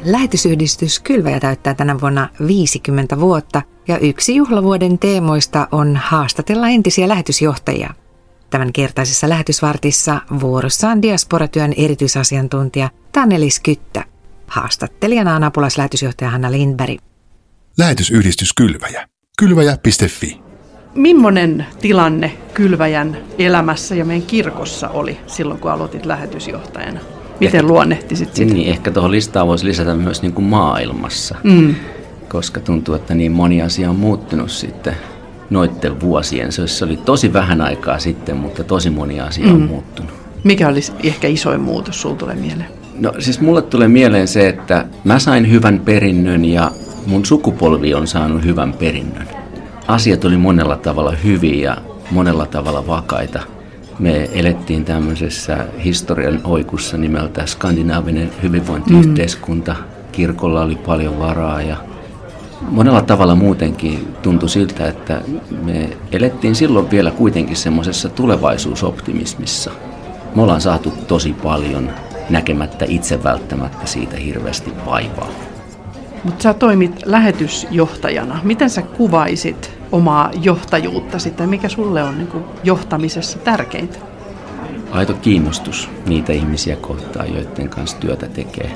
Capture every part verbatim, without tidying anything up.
Lähetysyhdistys Kylväjä täyttää tänä vuonna viisikymmentä vuotta ja yksi juhlavuoden teemoista on haastatella entisiä lähetysjohtajia. Tämän kertaisessa lähetysvartissa vuorossa on diasporatyön erityisasiantuntija Taneli Skyttä. Haastattelijana on apulaislähetysjohtaja Hanna Lindberg. Lähetysyhdistys Kylväjä. Kylväjä piste fi. Millainen tilanne Kylväjän elämässä ja meidän kirkossa oli silloin, kun aloitit lähetysjohtajana? Miten ehkä, luonnehtisit sitä? Niin, ehkä tuohon listaan voisi lisätä myös niin kuin maailmassa, mm. koska tuntuu, että niin moni asia on muuttunut sitten noitten vuosien. Se oli tosi vähän aikaa sitten, mutta tosi moni asia on mm. muuttunut. Mikä olisi ehkä isoin muutos, sulla tulee mieleen? No siis mulle tulee mieleen se, että mä sain hyvän perinnön ja mun sukupolvi on saanut hyvän perinnön. Asiat oli monella tavalla hyviä ja monella tavalla vakaita. Me elettiin tämmöisessä historian oikussa nimeltä skandinaavinen hyvinvointiyhteiskunta. Mm. Kirkolla oli paljon varaa ja monella tavalla muutenkin tuntui siltä, että me elettiin silloin vielä kuitenkin semmoisessa tulevaisuusoptimismissa. Me ollaan saatu tosi paljon näkemättä itse välttämättä siitä hirveästi vaivaa. Mutta sä toimit lähetysjohtajana. Miten sä kuvaisit omaa johtajuuttasi tai mikä sulle on niin kuin johtamisessa tärkeintä? Aito kiinnostus niitä ihmisiä kohtaan, joiden kanssa työtä tekee.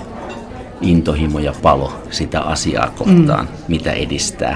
Intohimo ja palo sitä asiaa kohtaan, mm. mitä edistää.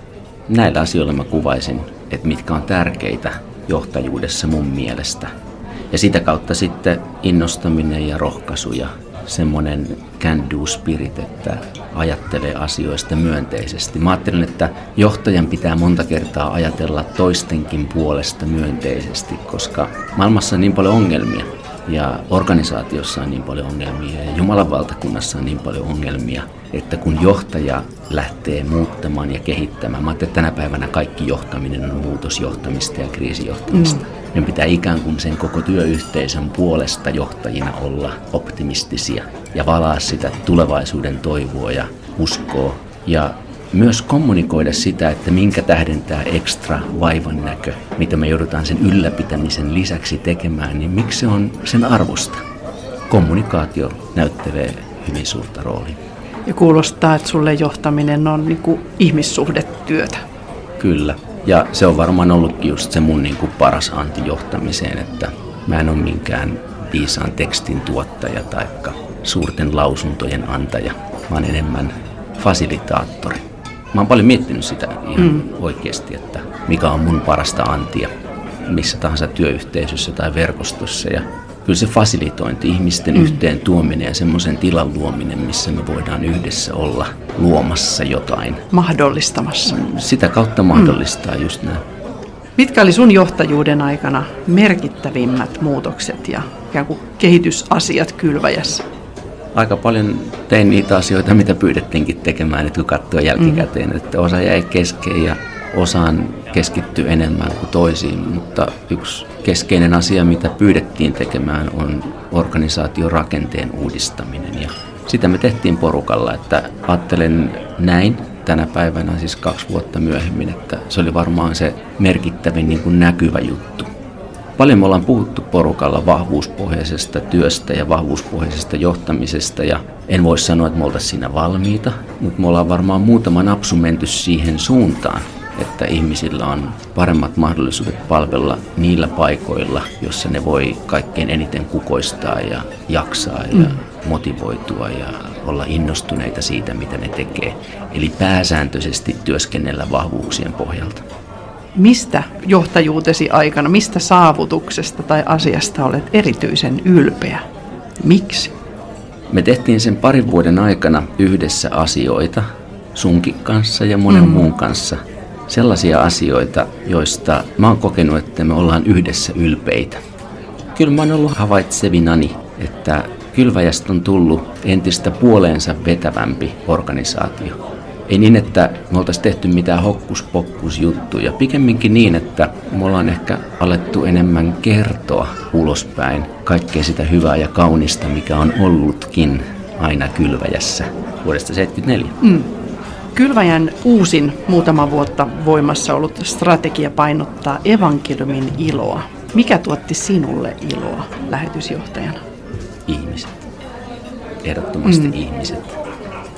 Näillä asioilla mä kuvaisin, että mitkä on tärkeitä johtajuudessa mun mielestä. Ja sitä kautta sitten innostaminen ja rohkaisu ja semmoinen can do spirit, että ajattelee asioista myönteisesti. Mä ajattelen, että johtajan pitää monta kertaa ajatella toistenkin puolesta myönteisesti, koska maailmassa on niin paljon ongelmia ja organisaatiossa on niin paljon ongelmia ja Jumalan valtakunnassa on niin paljon ongelmia, että kun johtaja lähtee muuttamaan ja kehittämään, mä ajattelen, että tänä päivänä kaikki johtaminen on muutosjohtamista ja kriisijohtamista. Mm. Meidän pitää ikään kuin sen koko työyhteisön puolesta johtajina olla optimistisia ja valaa sitä tulevaisuuden toivoa ja uskoa. Ja myös kommunikoida sitä, että minkä tähden tämä ekstra vaivan näkö, mitä me joudutaan sen ylläpitämisen lisäksi tekemään, niin miksi se on sen arvosta. Kommunikaatio näyttelee hyvin suurta roolia. Ja kuulostaa, että sulle johtaminen on niin kuin ihmissuhdetyötä. Kyllä. Ja se on varmaan ollutkin just se mun niin kuin paras anti johtamiseen, että mä en ole minkään viisaan tekstin tuottaja tai suurten lausuntojen antaja, vaan enemmän fasilitaattori. Mä oon paljon miettinyt sitä ihan mm. oikeasti, että mikä on mun parasta antia missä tahansa työyhteisössä tai verkostossa. Ja kyllä se fasilitointi, ihmisten mm. yhteen tuominen ja semmoisen tilan luominen, missä me voidaan yhdessä olla luomassa jotain. Mahdollistamassa. Sitä kautta mahdollistaa mm. just näin. Mitkä oli sun johtajuuden aikana merkittävimmät muutokset ja ikään kuin kehitysasiat Kylväjässä? Aika paljon tein niitä asioita, mitä pyydettiinkin tekemään, että kun katsoo jälkikäteen, mm. että osa jäi kesken ja osaan keskittyy enemmän kuin toisiin, mutta yksi keskeinen asia, mitä pyydettiin tekemään, on organisaation rakenteen uudistaminen. Ja sitä me tehtiin porukalla, että ajattelen näin tänä päivänä, siis kaksi vuotta myöhemmin, että se oli varmaan se merkittävin niin kuin näkyvä juttu. Paljon me ollaan puhuttu porukalla vahvuuspohjaisesta työstä ja vahvuuspohjaisesta johtamisesta ja en voi sanoa, että me oltaisiin siinä valmiita, mutta me ollaan varmaan muutama napsu menty siihen suuntaan, että ihmisillä on paremmat mahdollisuudet palvella niillä paikoilla, jossa ne voi kaikkein eniten kukoistaa ja jaksaa ja mm. motivoitua ja olla innostuneita siitä, mitä ne tekee. Eli pääsääntöisesti työskennellä vahvuuksien pohjalta. Mistä johtajuutesi aikana, mistä saavutuksesta tai asiasta olet erityisen ylpeä? Miksi? Me tehtiin sen parin vuoden aikana yhdessä asioita sunkin kanssa ja monen mm. muun kanssa. Sellaisia asioita, joista mä oon kokenut, että me ollaan yhdessä ylpeitä. Kyllä mä oon ollut havaitsevinani, että Kylväjästä on tullut entistä puoleensa vetävämpi organisaatio. Ei niin, että me oltaisiin tehty mitään hokkus-pokkus-juttuja, pikemminkin niin, että me ollaan ehkä alettu enemmän kertoa ulospäin kaikkea sitä hyvää ja kaunista, mikä on ollutkin aina Kylväjässä vuodesta seitsemänkymmentäneljä. Mm. Kylväjän uusin muutama vuotta voimassa ollut strategia painottaa evankeliumin iloa. Mikä tuotti sinulle iloa lähetysjohtajana? Ihmiset. Ehdottomasti mm. ihmiset.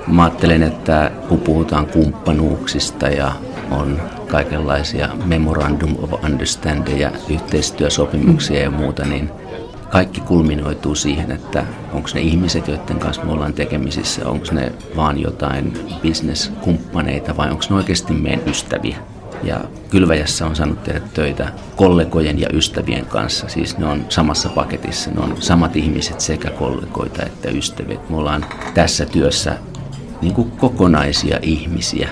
Mä ajattelen, että kun puhutaan kumppanuuksista ja on kaikenlaisia memorandum of understanding ja yhteistyösopimuksia ja muuta, niin kaikki kulminoituu siihen, että onko ne ihmiset, joiden kanssa me ollaan tekemisissä, onko ne vaan jotain business-kumppaneita vai onko ne oikeasti meidän ystäviä. Ja Kylväjässä on saanut tehdä töitä kollegojen ja ystävien kanssa, siis ne on samassa paketissa, ne on samat ihmiset sekä kollegoita että ystäviä. Me ollaan tässä työssä niin kuin kokonaisia ihmisiä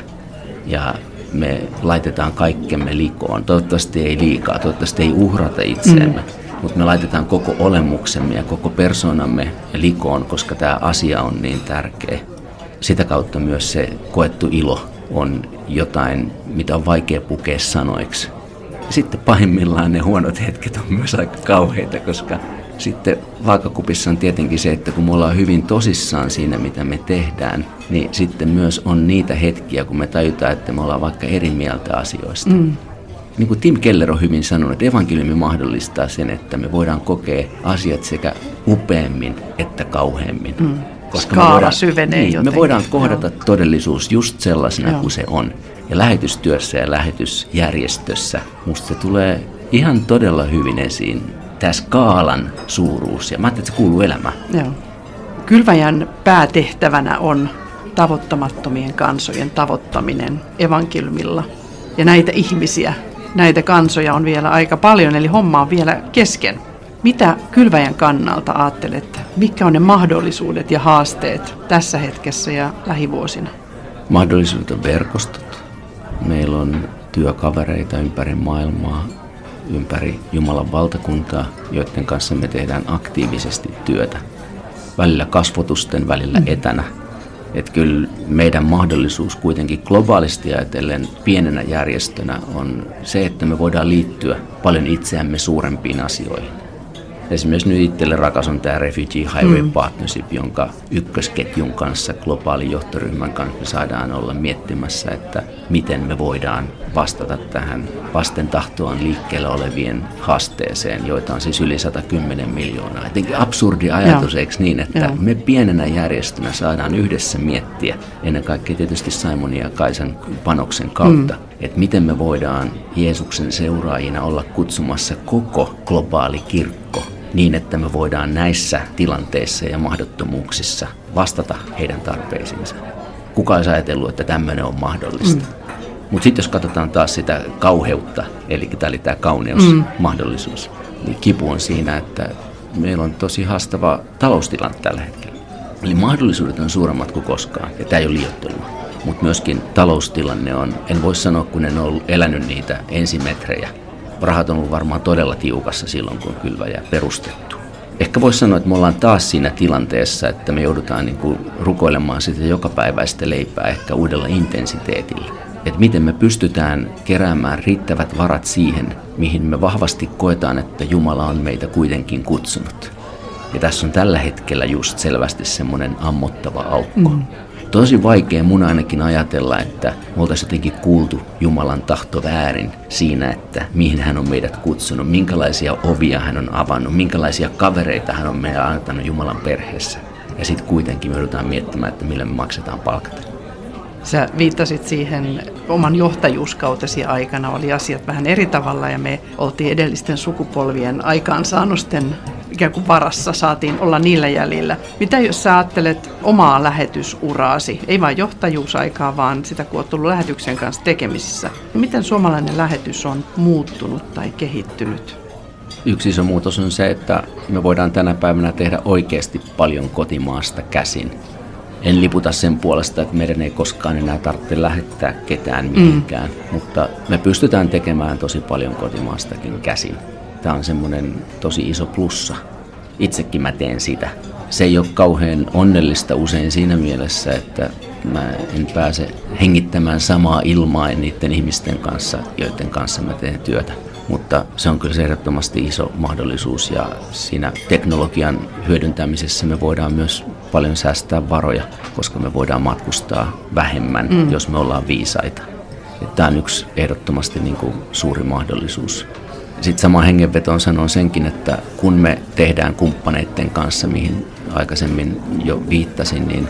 ja me laitetaan kaikkemme likoon. Toivottavasti ei liikaa, toivottavasti ei uhrata itseämme, mm. mutta me laitetaan koko olemuksemme ja koko persoonamme likoon, koska tämä asia on niin tärkeä. Sitä kautta myös se koettu ilo on jotain, mitä on vaikea pukea sanoiksi. Sitten pahimmillaan ne huonot hetket on myös aika kauheita, koska sitten vaakakupissa on tietenkin se, että kun me ollaan hyvin tosissaan siinä, mitä me tehdään, niin sitten myös on niitä hetkiä, kun me tajutaan, että me ollaan vaikka eri mieltä asioista. Mm. Niin kuin Tim Keller on hyvin sanonut, että evankeliumi mahdollistaa sen, että me voidaan kokea asiat sekä upeammin että kauheammin. Mm. Koska Skaala me voidaan, syvenee niin, me voidaan kohdata Joo. todellisuus just sellaisena Joo. kuin se on. Ja lähetystyössä ja lähetysjärjestössä musta se tulee ihan todella hyvin esiin. Tämä skaalan suuruus, ja mä ajattelin, että se kuuluu elämään. Joo. Kylväjän päätehtävänä on tavoittamattomien kansojen tavoittaminen evankeliumilla. Ja näitä ihmisiä, näitä kansoja on vielä aika paljon, eli homma on vielä kesken. Mitä Kylväjän kannalta ajattelet, mitkä on ne mahdollisuudet ja haasteet tässä hetkessä ja lähivuosina? Mahdollisuudet on verkostot. Meillä on työkavereita ympäri maailmaa, ympäri Jumalan valtakuntaa, joiden kanssa me tehdään aktiivisesti työtä. Välillä kasvotusten, välillä etänä. Että kyllä meidän mahdollisuus kuitenkin globaalisti ajatellen pienenä järjestönä on se, että me voidaan liittyä paljon itseämme suurempiin asioihin. Esimerkiksi nyt itselle rakas on tämä Refugee Highway mm. Partnership, jonka ykkösketjun kanssa, globaalin johtoryhmän kanssa me saadaan olla miettimässä, että miten me voidaan vastata tähän vasten tahtoaan liikkeellä olevien haasteeseen, joita on siis yli sata kymmenen miljoonaa. Jotenkin absurdi ajatus, eikö niin, että Joo. me pienenä järjestönä saadaan yhdessä miettiä, ennen kaikkea tietysti Simonin ja Kaisan panoksen kautta, mm. että miten me voidaan Jeesuksen seuraajina olla kutsumassa koko globaali kirkko niin, että me voidaan näissä tilanteissa ja mahdottomuuksissa vastata heidän tarpeisiinsa. Kuka olisi ajatellut, että tämmöinen on mahdollista? Mm. Mutta sitten jos katsotaan taas sitä kauheutta, eli tämä oli tämä kauneusmahdollisuus, mm. niin kipu on siinä, että meillä on tosi haastava taloustilanne tällä hetkellä. Eli mahdollisuudet on suuremmat kuin koskaan, ja tämä ei ole liioittelua. Mutta myöskin taloustilanne on, en voi sanoa, kun en ole elänyt niitä ensimetrejä. Rahat on ollut varmaan todella tiukassa silloin, kun on Kylväjä perustettu. Ehkä voisi sanoa, että me ollaan taas siinä tilanteessa, että me joudutaan niin kuin rukoilemaan sitä jokapäiväistä leipää ehkä uudella intensiteetillä. Että miten me pystytään keräämään riittävät varat siihen, mihin me vahvasti koetaan, että Jumala on meitä kuitenkin kutsunut. Ja tässä on tällä hetkellä just selvästi semmoinen ammottava aukko. Mm. Tosi vaikea mun ainakin ajatella, että me oltaisiin jotenkin kuultu Jumalan tahto väärin siinä, että mihin hän on meidät kutsunut, minkälaisia ovia hän on avannut, minkälaisia kavereita hän on meidän antanut Jumalan perheessä. Ja sitten kuitenkin me joudutaan miettimään, että millä me maksetaan palkat. Sä viittasit siihen oman johtajuuskautesi aikana, oli asiat vähän eri tavalla ja me oltiin edellisten sukupolvien aikaansaannosten ikään kuin varassa, saatiin olla niillä jäljillä. Mitä jos sä ajattelet omaa lähetysuraasi, ei vain johtajuusaikaa, vaan sitä kun olet ollut lähetyksen kanssa tekemisissä. Miten suomalainen lähetys on muuttunut tai kehittynyt? Yksi iso muutos on se, että me voidaan tänä päivänä tehdä oikeasti paljon kotimaasta käsin. En liputa sen puolesta, että meidän ei koskaan enää tarvitse lähettää ketään mihinkään, mm. mutta me pystytään tekemään tosi paljon kotimaastakin käsin. Tämä on semmoinen tosi iso plussa. Itsekin mä teen sitä. Se ei ole kauhean onnellista usein siinä mielessä, että mä en pääse hengittämään samaa ilmaa niiden ihmisten kanssa, joiden kanssa mä teen työtä. Mutta se on kyllä ehdottomasti iso mahdollisuus ja siinä teknologian hyödyntämisessä me voidaan myös paljon säästää varoja, koska me voidaan matkustaa vähemmän, mm. jos me ollaan viisaita. Tämä on yksi ehdottomasti niin kuin suuri mahdollisuus. Sitten samaan hengenvetoon sanon senkin, että kun me tehdään kumppaneiden kanssa, mihin aikaisemmin jo viittasin, niin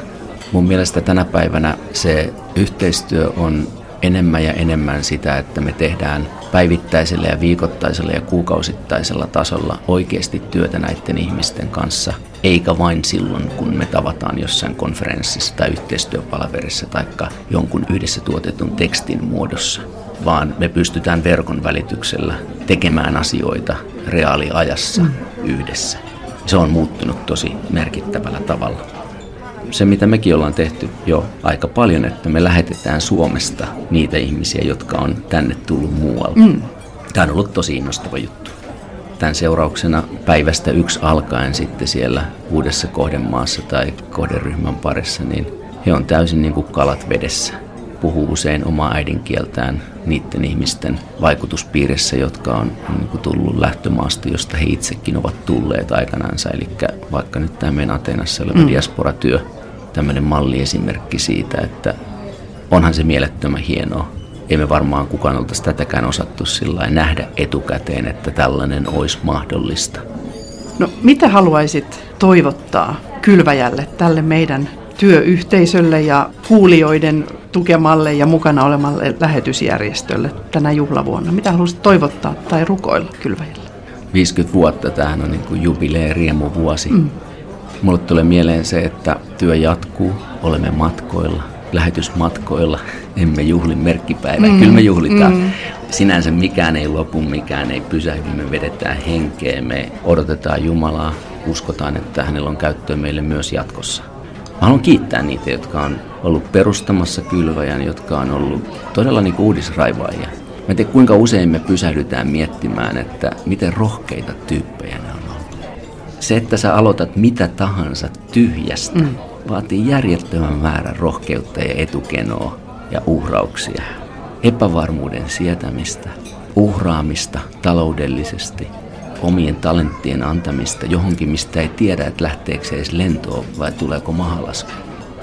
Mun mielestä tänä päivänä se yhteistyö on enemmän ja enemmän sitä, että me tehdään päivittäisellä ja viikoittaisella ja kuukausittaisella tasolla oikeasti työtä näiden ihmisten kanssa, eikä vain silloin, kun me tavataan jossain konferenssissa tai yhteistyöpalaverissa tai jonkun yhdessä tuotetun tekstin muodossa, vaan me pystytään verkon välityksellä tekemään asioita reaaliajassa mm. yhdessä. Se on muuttunut tosi merkittävällä tavalla. Se, mitä mekin ollaan tehty jo aika paljon, että me lähetetään Suomesta niitä ihmisiä, jotka on tänne tullut muualta. Mm. Tämä on ollut tosi innostava juttu. Tämän seurauksena päivästä yksi alkaen sitten siellä uudessa kohdemaassa tai kohderyhmän parissa, niin he on täysin niin kuin kalat vedessä. Puhuu usein omaa äidinkieltään niiden ihmisten vaikutuspiirissä, jotka on niin kuin tullut lähtömaasta, josta he itsekin ovat tulleet aikanaansa. Eli vaikka nyt tämä meidän Ateenassa oleva mm. diasporatyö, tämmöinen malliesimerkki siitä, että onhan se mielettömän hienoa. Ei me varmaan kukaan oltaisi tätäkään osattu sillä nähdä etukäteen, että tällainen olisi mahdollista. No, mitä haluaisit toivottaa Kylväjälle, tälle meidän työyhteisölle ja kuulijoiden tukemalle ja mukana olemalle lähetysjärjestölle tänä juhlavuonna? Mitä haluaisit toivottaa tai rukoilla Kylväjälle? viisikymmentä vuotta, tämähän on niin kuin jubilee, riemuvuosi. Mm. Mulle tulee mieleen se, että työ jatkuu, olemme matkoilla, lähetysmatkoilla, emme juhli merkkipäivää. Mm. Kyllä me juhlitaan. Mm. Sinänsä mikään ei lopu, mikään ei pysähdy, me vedetään henkeä, me odotetaan Jumalaa, uskotaan, että hänellä on käyttöä meille myös jatkossa. Mä haluan kiittää niitä, jotka on ollut perustamassa Kylväjän, jotka on ollut todella niin kuin uudisraivaajia. Mä en tiedä, kuinka usein me pysähdytään miettimään, että miten rohkeita tyyppejä ne on ollut. Se, että sä aloitat mitä tahansa tyhjästä, mm. vaatii järjettömän määrän rohkeutta ja etukenoa ja uhrauksia. Epävarmuuden sietämistä, uhraamista taloudellisesti, omien talenttien antamista johonkin, mistä ei tiedä, että lähteekö se edes lentoon vai tuleeko mahalasku.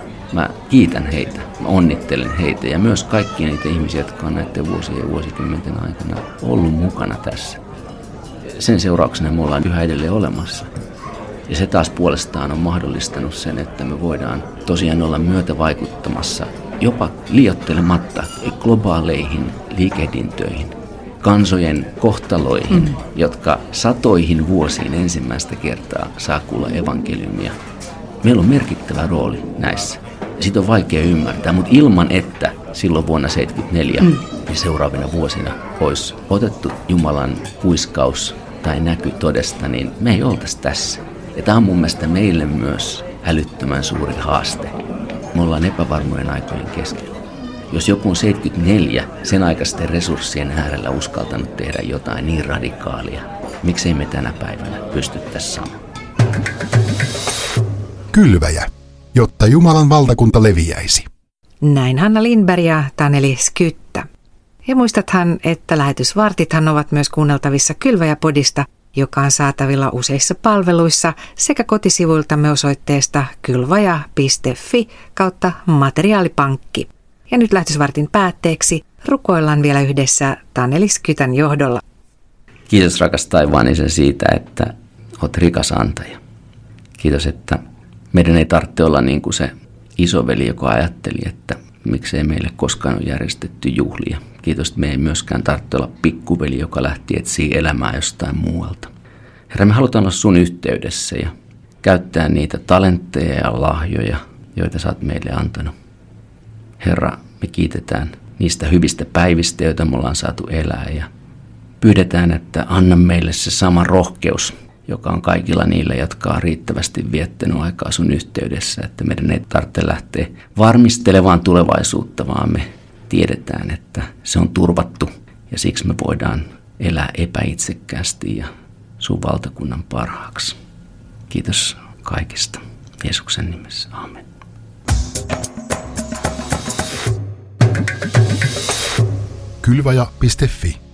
Mä kiitän heitä, mä onnittelen heitä ja myös kaikkia niitä ihmisiä, jotka on näiden vuosien ja vuosikymmenten aikana ollut mukana tässä. Sen seurauksena me ollaan yhä edelleen olemassa. Ja se taas puolestaan on mahdollistanut sen, että me voidaan tosiaan olla myötävaikuttamassa jopa liioittelematta globaaleihin liikehdintöihin, kansojen kohtaloihin, mm. jotka satoihin vuosiin ensimmäistä kertaa saa kuulla evankeliumia. Meillä on merkittävä rooli näissä. Siitä on vaikea ymmärtää, mutta ilman että silloin vuonna seitsemänkymmentäneljä mm. ja seuraavina vuosina olisi otettu Jumalan kuiskaus tai näky todesta, niin me ei oltaisi tässä. Ja tämä on mun mielestä meille myös älyttömän suuri haaste. Me ollaan epävarmojen aikojen keskellä. Jos joku on seitsemänkymmentäneljä sen aikaisten resurssien äärellä uskaltanut tehdä jotain niin radikaalia, miksei me tänä päivänä pystyttäisi samaan? Kylväjä, jotta Jumalan valtakunta leviäisi. Näin Hanna Lindberg ja Taneli Skyttä. Ja muistathan, että lähetysvartithan ovat myös kuunneltavissa Kylväjä-podista, joka on saatavilla useissa palveluissa sekä kotisivuiltamme osoitteesta kylvaja piste fi kautta materiaalipankki. Ja nyt lähetysvartin päätteeksi rukoillaan vielä yhdessä Taneli Skytän johdolla. Kiitos rakas taivaan Isä siitä, että olet rikas antaja. Kiitos, että meidän ei tarvitse olla niin kuin se isoveli, joka ajatteli, että miksei meille koskaan ole järjestetty juhlia. Kiitos, että me ei myöskään tarvitse olla pikkuveli, joka lähti etsiä elämää jostain muualta. Herra, me halutaan olla sun yhteydessä ja käyttää niitä talentteja ja lahjoja, joita sä oot meille antanut. Herra, me kiitetään niistä hyvistä päivistä, joita me ollaan saatu elää ja pyydetään, että anna meille se sama rohkeus, joka on kaikilla niillä, jotka on riittävästi viettänyt aikaa sun yhteydessä, että meidän ei tarvitse lähteä varmistelemaan tulevaisuutta, vaan me tiedetään, että se on turvattu ja siksi me voidaan elää epäitsekkäästi ja sun valtakunnan parhaaksi. Kiitos kaikista. Jeesuksen nimessä. Aamen. Kylväjä piste fi